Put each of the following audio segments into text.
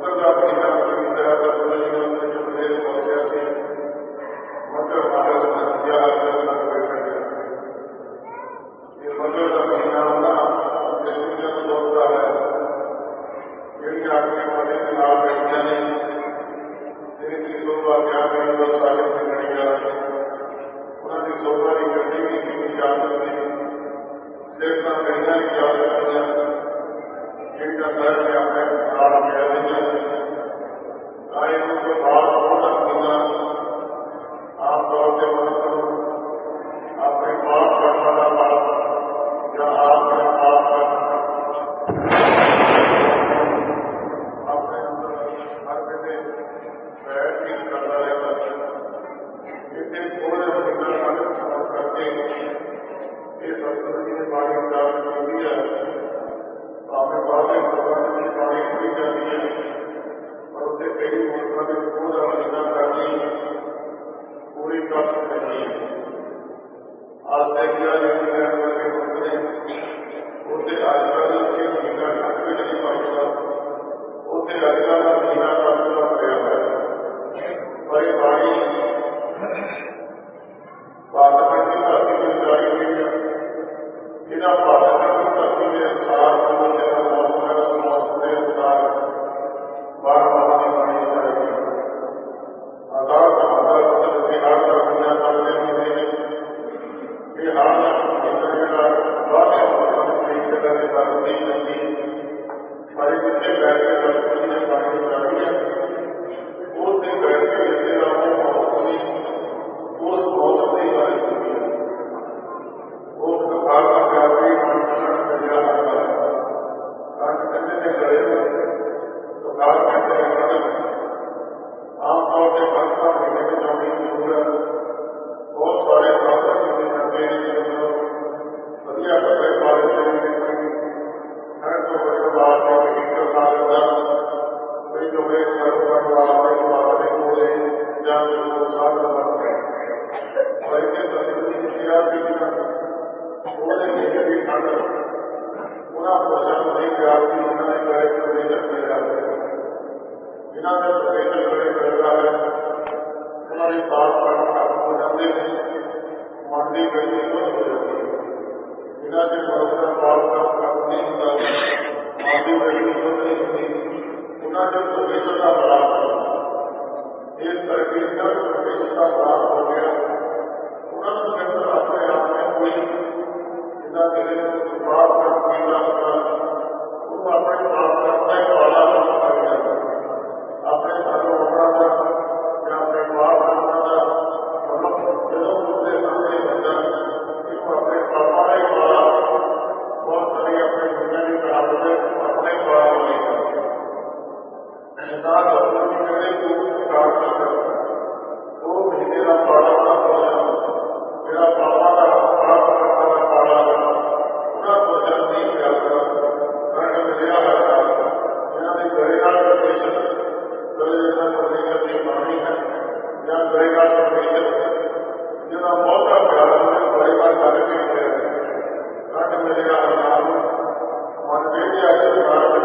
मकर का महीना पूरी तरह से जीवन में जो प्रदेश पहुंचा से मकर मास संध्या सब बैठ गया। ये मकर का महीना होना डिस्ट्रिक्ट में होता है। यदि आपके मजे से लाभ बैठने नहीं तेरी शोभा क्या करें तो सागर में करेगा उन्होंने शोभा नहीं करने की जा सकती शेखना कहना की जा सकती है। जिनका शहर में अपने लाभ मिला नहीं आए उनको भाव होना मिलना आमतौर से मन करो अपने पाप करना लाभ या आपने पाप अपने हर बेटे पैर भी करता रहता है। इससे थोड़े महीना करके ये संस्कृति ने पानी प्राप्त कर दिया हमें बाद में भगवान की पानी पूरी करनी है और उसे कई मूर्खों में पूरा महीना करनी पूरी कर सकती है। आज तक किया उसे आजकल के महीना ढक भी नहीं पाएगा उसे आजकल का महीना का पूरा प्रयास है। और ये पानी पाठक की धरती में जारी हुई है। बिना पाठक की धरती में अनुसार मौसम के अनुसार 12 महीने पानी जाएगी। आषाढ़ समुद्र फसल बिहार का महीना करने महीने बिहार का महीना बारह नदी हमारे जितने बैठ के संस्कृति ने पानी जारी है वो से बैठ के जितने मौसम उस मौसम से जारी होती है वो प्रभाव का व्यापी कंठ करने से करेगा तो भाग कहते हैं आमतौर से कंठ का महीने में जाने की जरूरत बहुत सारे शासन के जाते हैं बढ़िया कपड़े पाले है तो बड़े बात है कोई जो है बातें बोले या और इसके संस्कृति बोले नहीं भी ठंड पूरा भोजन नहीं व्याप्ति बिना करे प्रवेशन किए जाते हैं। बिना जब प्रवेशन करे करता है हमारी साफ खत्म हो जाते हैं मंडी गई हो जाती है। बिना से भरोसा पाल का नहीं होता मंडी गई हो नहीं होती बिना जब प्रवेशन का लाभ इस तरह की जब प्रवेशन का लाभ हो गया तुरंत के अंदर अपने आप में कोई बिना किसी बात का पीला होता वो अपने बात करता है वाला लग जाता अपने सालों अपना था या अपने बात करना था जब दूसरे सामने बचा इसको अपने पापा ही वाला बहुत सारी अपने दुनिया की कहावतें अपने वाला बनेगा करने को काम करता वो महीने का पाला का भोजन मेरा पापा का बात करता था पाला पूरा भोजन नहीं करता कारण मेरा लगा यहाँ से गरेगा प्रदेशन गरेगा प्रदेशन की पानी है या गरेगा प्रदेशन मेरा मौका प्यार है गरेगा कार्य में कारण मेरा नाम मनवेद या सरकार में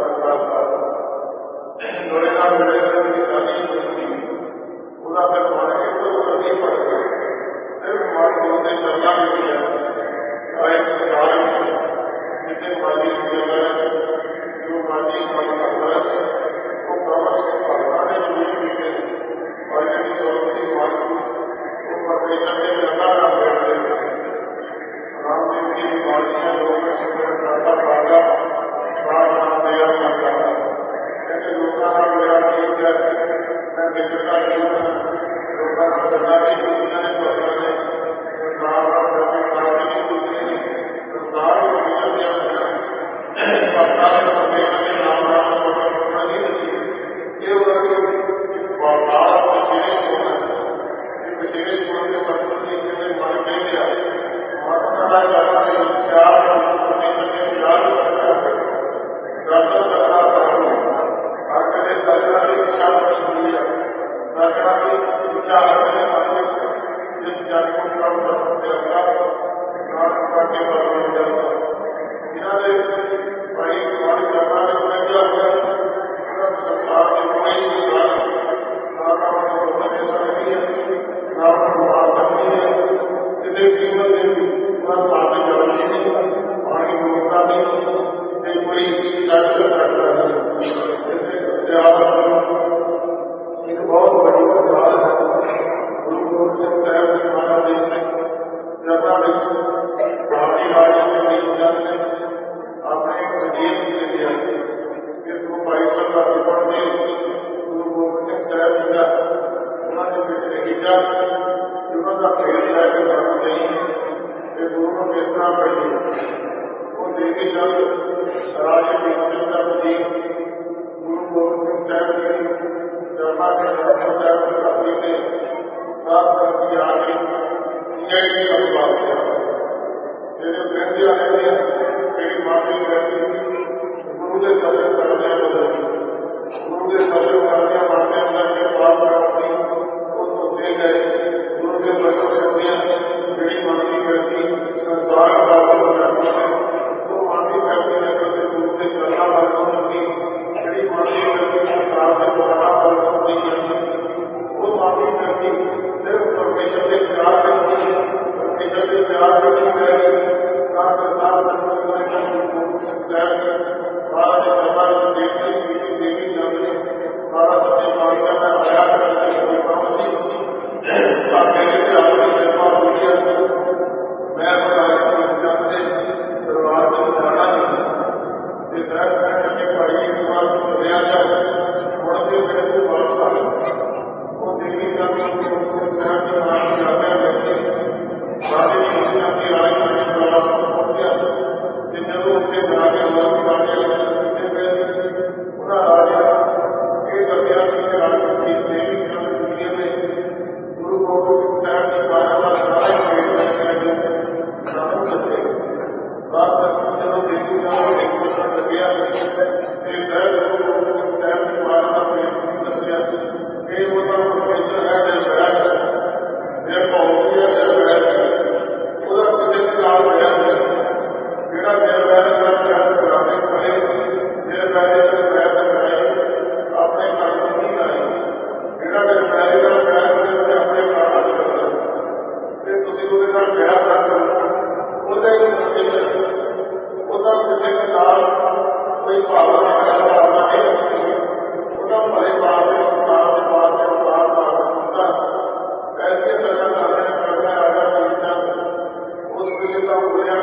गरेगा गरेगा की शादी पूरा कर मानेंगे तो नहीं पड़ेगा सिर्फ हमारे उन्हें चलना भी किया सरकार जितने माजी जो माजी हमारी है वो कवर से पढ़ाने जुड़ी हुई है और यदि सौसी मानसिक वो परमेश्वर के लगा बैठते हैं रामदेव की बीमारियां लोगों में शिक्षण करता पागा साथ नाम दिया करता है ऐसे लोगों का मेरा ठीक है मैं विश्वता जीवन लोगों का सरकारी योजना ने बताने संसार और काफी कुछ संसार को जीवन दिया सरकार परमेश्वर के नाम नहीं देती ये भारत विशेष गुण है विशेष गुण के संस्कृति के लिए मान नहीं दिया महात्मा गांधी प्यार परमेश्वर के प्यार दर्शन करना चाहूँ हर कदे दर्शना की इच्छा बनी हुई है दर्शना की इच्छा हर जिस जाति को प्राप्त कर सकते के इन्होंने भाई हमारी सरकार ने क्या हुआ ਕਿਸੇ ਕੀਮਤ ਦੇ ਵੀ ਉਹਨਾਂ ਪਾਣੀ ਜਲਦੀ ਨਹੀਂ, ਪਾਣੀ ਰੋਕਦਾ ਨਹੀਂ ਤੇ ਕੋਈ ਇਲਾਜ ਕਰਦਾ ਨਹੀਂ। ਇਸੇ ਇੱਕ ਬਹੁਤ ਵੱਡੀ ਮਿਸਾਲ ਹੈ ਗੁਰੂ ਗੋਬਿੰਦ ਸਿੰਘ ਸਾਹਿਬ ਜੀ ਮਹਾਰਾਜ ਜੀ ਨੇ ਜਗ੍ਹਾ ਵਿੱਚ ਪਹਾੜੀ ਰਾਜੇ ਦੇ ਲਈ ਨੇ ਆਪਣੇ ਵਜ਼ੀਰ ਨੂੰ ਲਿਖਿਆ ਕਿ ਤੂੰ ਭਾਈ ਸਾਹਿਬ ਦਾ ਪੜ੍ਹ ਕੇ ਗੁਰੂ ਗੋਬਿੰਦ ਸਿੰਘ ਸਾਹਿਬ ਜੀ ਦਾ ਉਹਨਾਂ ਦੇ ਵਿੱਚ ਲਿਖੀ ਜਾ ਉਹਨਾਂ ਦਾ ਖੇਡ ਲੈ ਕੇ ਸਾਨੂੰ ਨਹੀਂ ਕਿ ਗੁਰੂ ਨੂੰ ਕਿਸ ਤਰ੍ਹਾਂ ਪੜ੍ਹੀਏ। ਉਹ ਦੇਵੀ ਚੰਦ ਰਾਜੇ ਦੀ ਦਾ ਵਜ਼ੀਰ ਗੁਰੂ ਗੋਬਿੰਦ ਸਿੰਘ ਸਾਹਿਬ ਜੀ ਜਰਮਾ के दर्शन साहब की धरती पे रात सरसी आ गई सीआईडी का विभाग किया मेरे कहते आ रहे थे मेरी मासी कहती थी गुरु के दर्शन करने गुरु के दर्शन करने मानने अंदर के पास सी वो धोते गए गुरु के दर्शन करने मेरी मासी कहती संसार वासी करती है तो मासी कहती है कि गुरु के चलना वालों की मेरी मासी कहती संसार से बड़ा वो माफी करती सिर्फ परमेश्वर के प्यार करती परमेश्वर के प्यार करती है देवी जाने बारह सत्य बादशाह का आया मैं जानते दरबार में जाना नहीं भाई लिया जाए बढ़ते मेरे को वापस आ गए वो देवी जाने साहब की नाम की आज्ञा करके सारे योजना की राय पहुंच गया जब उनके जाने पूरा राजा ये दसिया राजपति देवी दुनिया में गुरु गोबिंद सिंह साहब की बारह सारा दसे रात जब देवी जाने लगे गुरु गोबिंद सिंह साहब की बारह दसिया ये वो परमेश्वर है मेरे पहुंच ਉਹਦਾ ਕਿਸੇ ਦੇ ਨਾਲ ਹੋਇਆ ਜਿਹੜਾ ਮੇਰੇ ਬਾਰੇ ਕਰਾਵੇ ਕਰੇ ਮੇਰੇ ਬਾਰੇ ਕਰਾਏ ਆਪਣੇ ਘਰ ਨੂੰ ਨਹੀਂ ਆਏ ਜਿਹੜਾ ਮੇਰੇ ਬਾਰੇ ਦਾ ਪਿਆਰ ਕਰੇ ਆਪਣੇ ਘਰ ਨੂੰ ਕਰਦਾ ਤੇ ਤੁਸੀਂ ਉਹਦੇ ਨਾਲ ਪਿਆਰ ਕਰੋ ਉਹਦੇ ਉਹਦਾ ਕਿਸੇ ਦੇ ਨਾਲ ਕੋਈ ਭਾਵਨਾ ਨਹੀਂ ਉਹਦਾ ਭਲੇ ਭਾਵ ਦੇ ਸੰਸਾਰ ਦੇ ਵਾਸਤੇ ਉਤਾਰ ਭਾਵ ਹੁੰਦਾ ऐसे तरह करना राजा कविता उस विजेता बोलिया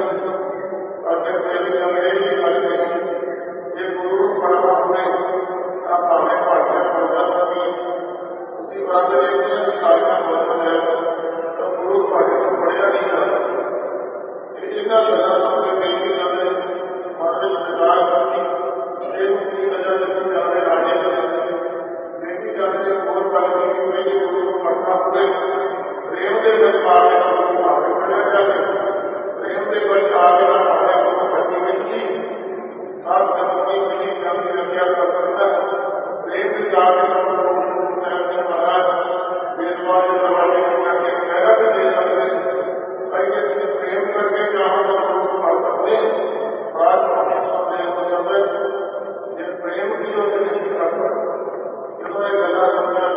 ये गुरु परमात्मा में आप हमें पाठ्य पढ़ा उसी बात साधना बदल है तो गुरु पाठ्य तो पढ़िया नहीं था इतना लगा सबके देवी जाने हमारे विचार की सजा देती जाने राजे देवी जाने और बात पढ़ना पड़े प्रेम के बच आगे भावे पढ़ा जाए प्रेम के बच आगे भावे को भट्टी मिलती सात संस्कृति मिली जल्दी रखा कर सकता प्रेम के आगे महाराज बेसवाल दरवाजे करके कहना भी दे सकते पहले प्रेम करके जहाँ लोग पढ़ सकते सात समय ये प्रेम की जो करता जो एक गला समझा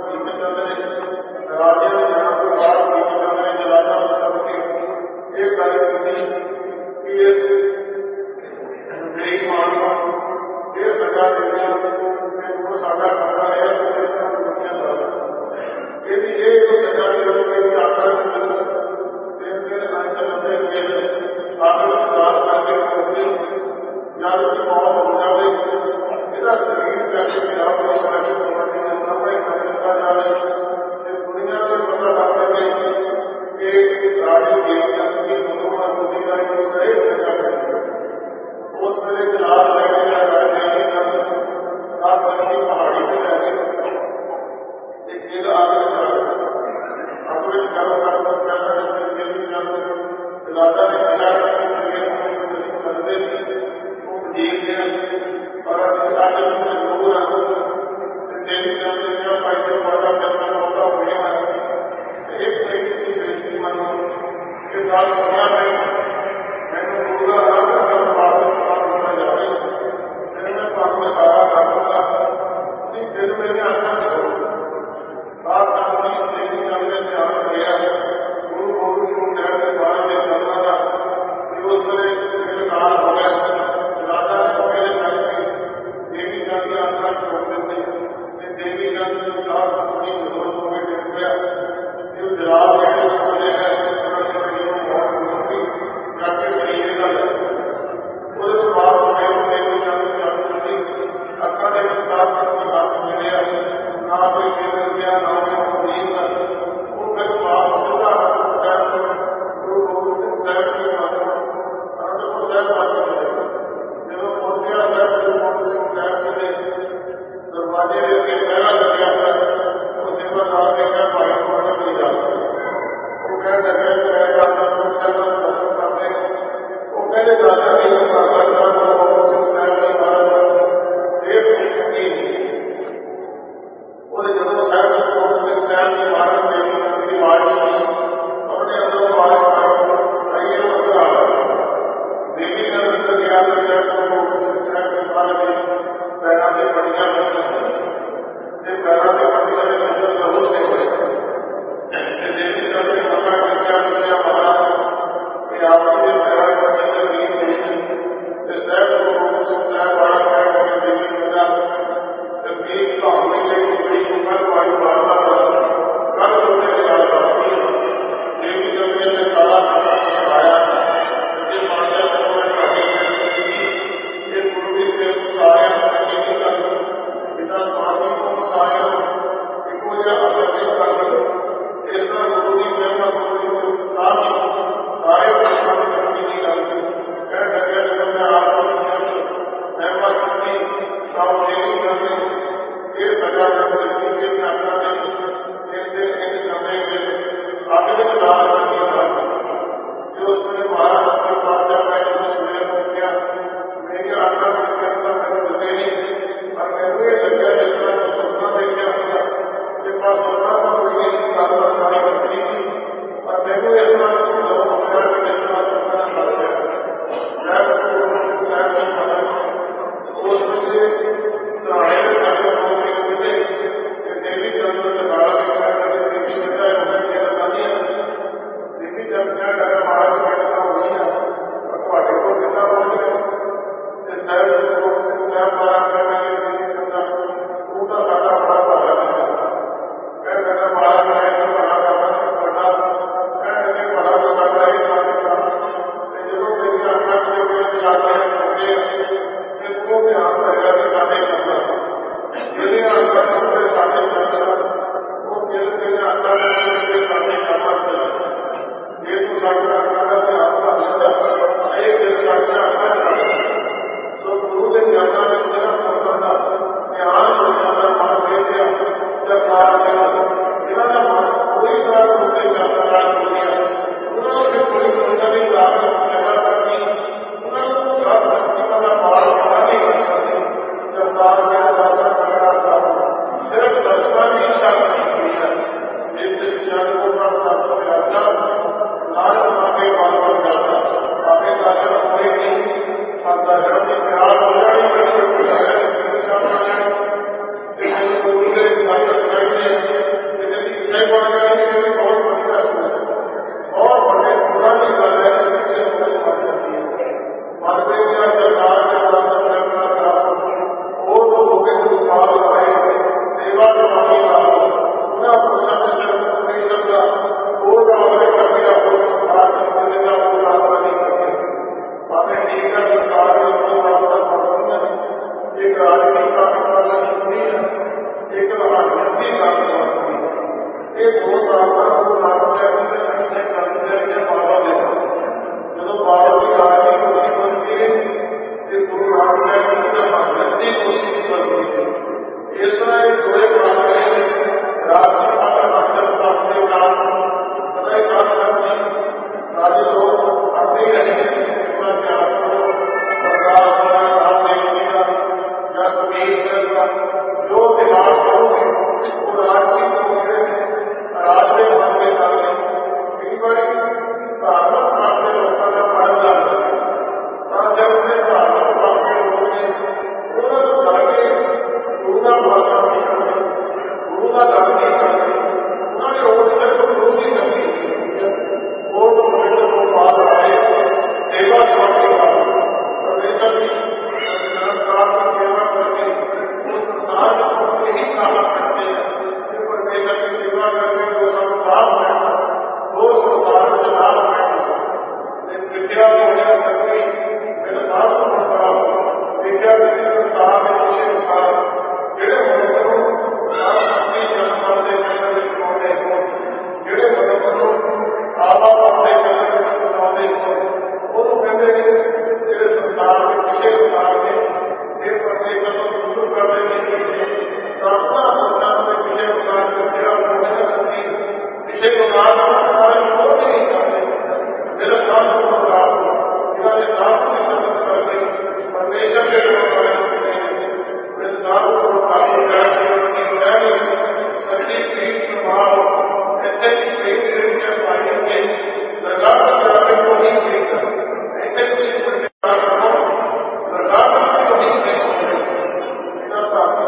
राजे ने यहाँ पर बात की राजा सबके एक कार्य कि मेरी मानो ये सजा देना वो साझा करना है यदि ये सजा देने आता आगे करके या मौत हो जाए मेरा शरीर करके समय करता जा रहा है दुनिया में पता लगता है कि राजे की मोदी का जो सही सजा है उस मेरे खिलाफ पहाड़ी में जाके एक चीज आगे अपने राजा ने करते थे और एक चीज मानो कि दुनिया में मैंने पूरा वापस होना जा रही मैं सारा करूंगा दरवाजे के पहला लगे तो सेवादार ने कहा भाई को मैंने नहीं जा सकता। वो कह लगे दर्शन करने वो कहने दादा नहीं कर सकता सेठ की और जब साहब की मारत देवी आवाज अपने अंदर आवाज आइए देवी का अंदर गया पैरा से बढ़िया पैरा से बढ़िया अंदर जरूर से देवी का मना क्या क्या मारा कि आपके पैरा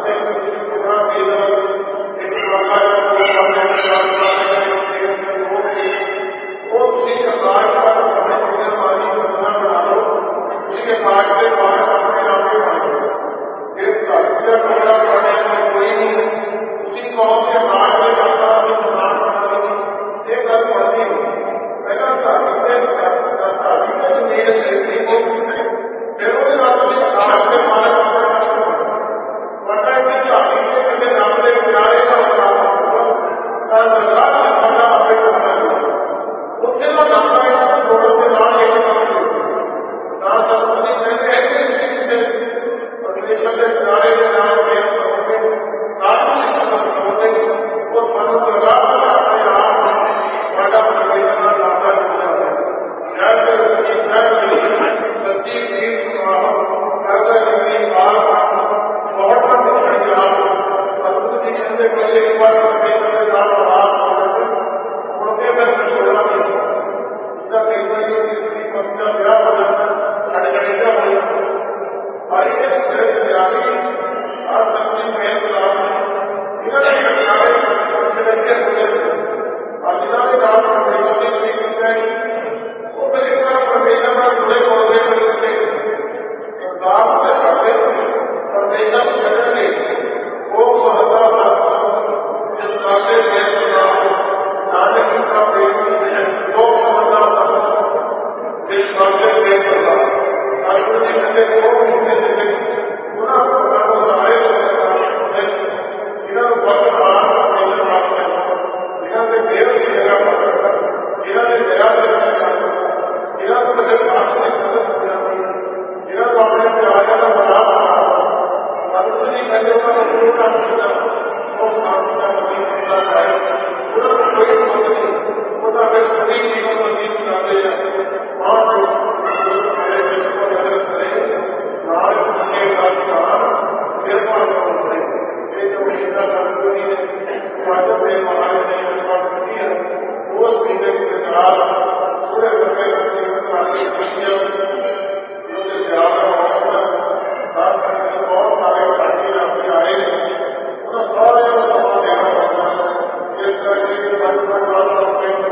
सारे